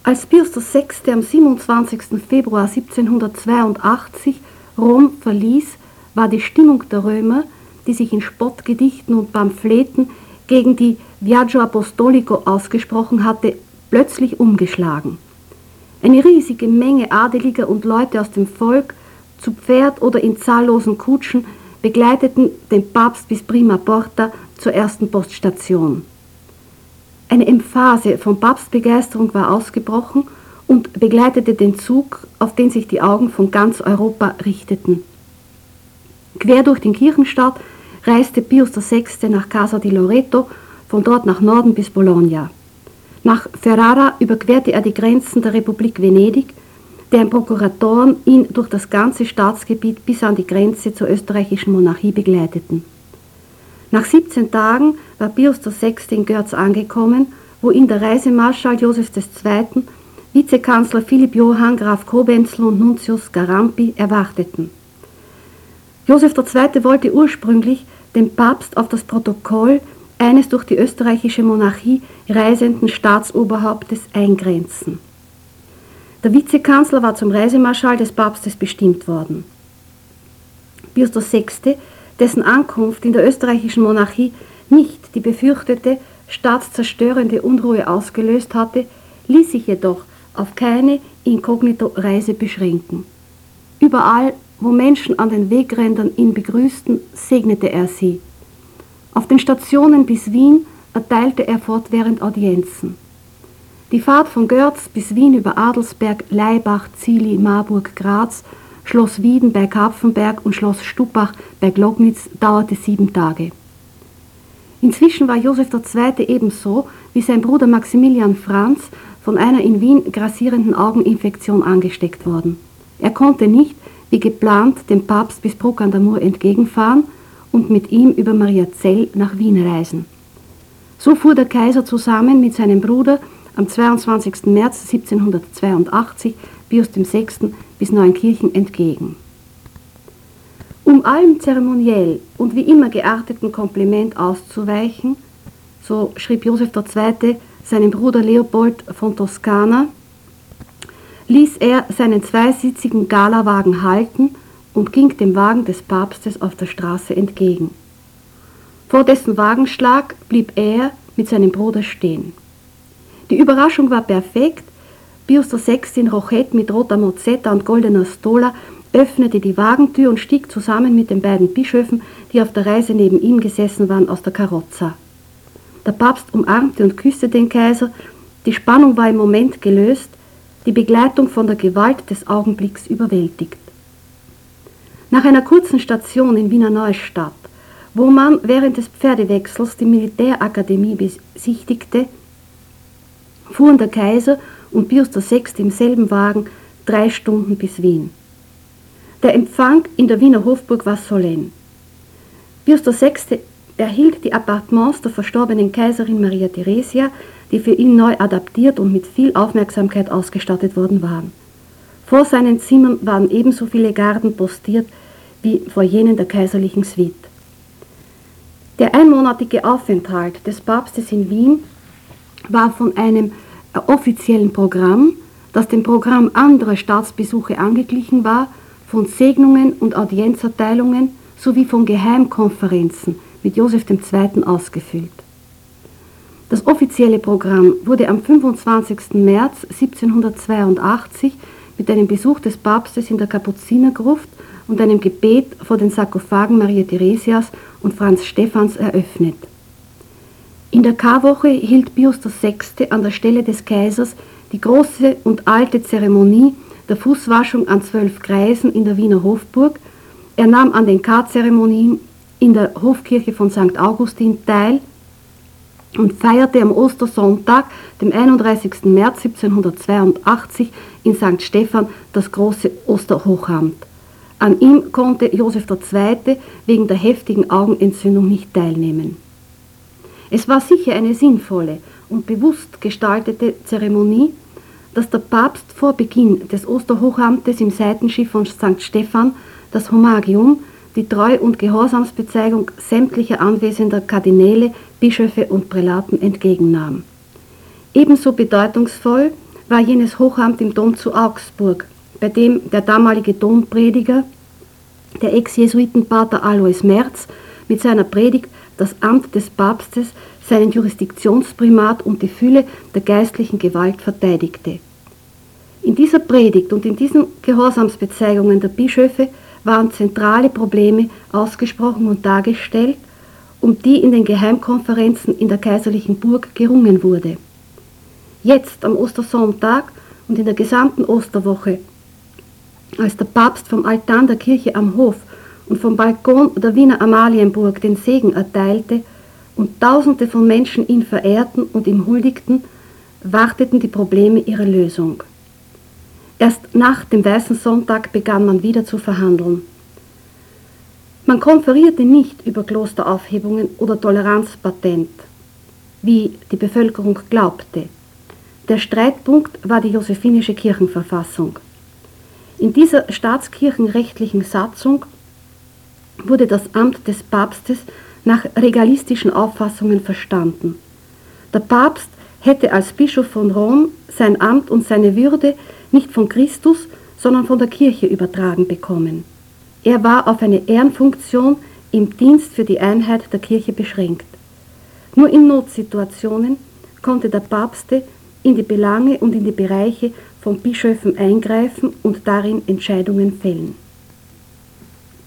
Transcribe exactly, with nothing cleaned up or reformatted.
Als Pius der Sechste am siebenundzwanzigsten Februar siebzehnhundertzweiundachtzig Rom verließ, war die Stimmung der Römer, die sich in Spottgedichten und Pamphleten gegen die Viaggio Apostolico ausgesprochen hatte, plötzlich umgeschlagen. Eine riesige Menge Adeliger und Leute aus dem Volk, zu Pferd oder in zahllosen Kutschen, begleiteten den Papst bis Prima Porta zur ersten Poststation. Eine Emphase von Papstbegeisterung war ausgebrochen und begleitete den Zug, auf den sich die Augen von ganz Europa richteten. Quer durch den Kirchenstaat reiste Pius der Sechste nach Casa di Loreto, von dort nach Norden bis Bologna. Nach Ferrara überquerte er die Grenzen der Republik Venedig, deren Prokuratoren ihn durch das ganze Staatsgebiet bis an die Grenze zur österreichischen Monarchie begleiteten. Nach siebzehn Tagen war Pius der Sechste in Görz angekommen, wo ihn der Reisemarschall Joseph der Zweite, Vizekanzler Philipp Johann Graf Cobenzl und Nuntius Garampi erwarteten. Joseph der Zweite wollte ursprünglich den Papst auf das Protokoll eines durch die österreichische Monarchie reisenden Staatsoberhauptes eingrenzen. Der Vizekanzler war zum Reisemarschall des Papstes bestimmt worden. Pius der Sechste, dessen Ankunft in der österreichischen Monarchie nicht die befürchtete staatszerstörende Unruhe ausgelöst hatte, ließ sich jedoch auf keine Inkognito-Reise beschränken. Überall, wo Menschen an den Wegrändern ihn begrüßten, segnete er sie. Auf den Stationen bis Wien erteilte er fortwährend Audienzen. Die Fahrt von Görz bis Wien über Adelsberg, Laibach, Zili, Marburg, Graz, Schloss Wieden bei Kapfenberg und Schloss Stupach bei Glognitz dauerte sieben Tage. Inzwischen war Joseph der Zweite ebenso wie sein Bruder Maximilian Franz von einer in Wien grassierenden Augeninfektion angesteckt worden. Er konnte nicht, wie geplant, dem Papst bis Bruck an der Mur entgegenfahren und mit ihm über Mariazell nach Wien reisen. So fuhr der Kaiser zusammen mit seinem Bruder am zweiundzwanzigsten März siebzehnhundertzweiundachtzig Pius dem Sechsten bis Neunkirchen entgegen. Um allem zeremoniell und wie immer gearteten Kompliment auszuweichen, so schrieb Joseph der Zweite seinem Bruder Leopold von Toskana, ließ er seinen zweisitzigen Galawagen halten und ging dem Wagen des Papstes auf der Straße entgegen. Vor dessen Wagenschlag blieb er mit seinem Bruder stehen. Die Überraschung war perfekt. Pius der Sechste in Rochett mit roter Mozzetta und goldener Stola öffnete die Wagentür und stieg zusammen mit den beiden Bischöfen, die auf der Reise neben ihm gesessen waren, aus der Karozza. Der Papst umarmte und küsste den Kaiser. Die Spannung war im Moment gelöst, die Begleitung von der Gewalt des Augenblicks überwältigt. Nach einer kurzen Station in Wiener Neustadt, wo man während des Pferdewechsels die Militärakademie besichtigte, fuhren der Kaiser und Pius der Sechste im selben Wagen drei Stunden bis Wien. Der Empfang in der Wiener Hofburg war sollenn. Pius der Sechste erhielt die Appartements der verstorbenen Kaiserin Maria Theresia, die für ihn neu adaptiert und mit viel Aufmerksamkeit ausgestattet worden waren. Vor seinen Zimmern waren ebenso viele Garden postiert wie vor jenen der kaiserlichen Suite. Der einmonatige Aufenthalt des Papstes in Wien war von einem offiziellen Programm, das dem Programm anderer Staatsbesuche angeglichen war, von Segnungen und Audienzerteilungen sowie von Geheimkonferenzen mit Joseph der Zweite ausgefüllt. Das offizielle Programm wurde am fünfundzwanzigsten März siebzehnhundertzweiundachtzig mit einem Besuch des Papstes in der Kapuzinergruft und einem Gebet vor den Sarkophagen Maria Theresias und Franz Stephans eröffnet. In der Karwoche hielt Pius der Sechste an der Stelle des Kaisers die große und alte Zeremonie der Fußwaschung an zwölf Greisen in der Wiener Hofburg. Er nahm an den Karzeremonien in der Hofkirche von Sankt Augustin teil und feierte am Ostersonntag, dem einunddreißigsten März siebzehnhundertzweiundachtzig, in Sankt Stephan das große Osterhochamt. An ihm konnte Joseph der Zweite wegen der heftigen Augenentzündung nicht teilnehmen. Es war sicher eine sinnvolle und bewusst gestaltete Zeremonie, dass der Papst vor Beginn des Osterhochamtes im Seitenschiff von Sankt Stephan das Homagium, die Treu- und Gehorsamsbezeigung sämtlicher anwesender Kardinäle, Bischöfe und Prälaten entgegennahm. Ebenso bedeutungsvoll war jenes Hochamt im Dom zu Augsburg, bei dem der damalige Domprediger, der Ex-Jesuitenpater Alois Merz, mit seiner Predigt das Amt des Papstes, seinen Jurisdiktionsprimat und die Fülle der geistlichen Gewalt verteidigte. In dieser Predigt und in diesen Gehorsamsbezeigungen der Bischöfe waren zentrale Probleme ausgesprochen und dargestellt, um die in den Geheimkonferenzen in der kaiserlichen Burg gerungen wurde. Jetzt am Ostersonntag und in der gesamten Osterwoche, als der Papst vom Altar der Kirche am Hof und vom Balkon der Wiener Amalienburg den Segen erteilte und Tausende von Menschen ihn verehrten und ihm huldigten, warteten die Probleme ihrer Lösung. Erst nach dem Weißen Sonntag begann man wieder zu verhandeln. Man konferierte nicht über Klosteraufhebungen oder Toleranzpatent, wie die Bevölkerung glaubte. Der Streitpunkt war die josephinische Kirchenverfassung. In dieser staatskirchenrechtlichen Satzung wurde das Amt des Papstes nach regalistischen Auffassungen verstanden. Der Papst hätte als Bischof von Rom sein Amt und seine Würde nicht von Christus, sondern von der Kirche übertragen bekommen. Er war auf eine Ehrenfunktion im Dienst für die Einheit der Kirche beschränkt. Nur in Notsituationen konnte der Papste in die Belange und in die Bereiche von Bischöfen eingreifen und darin Entscheidungen fällen.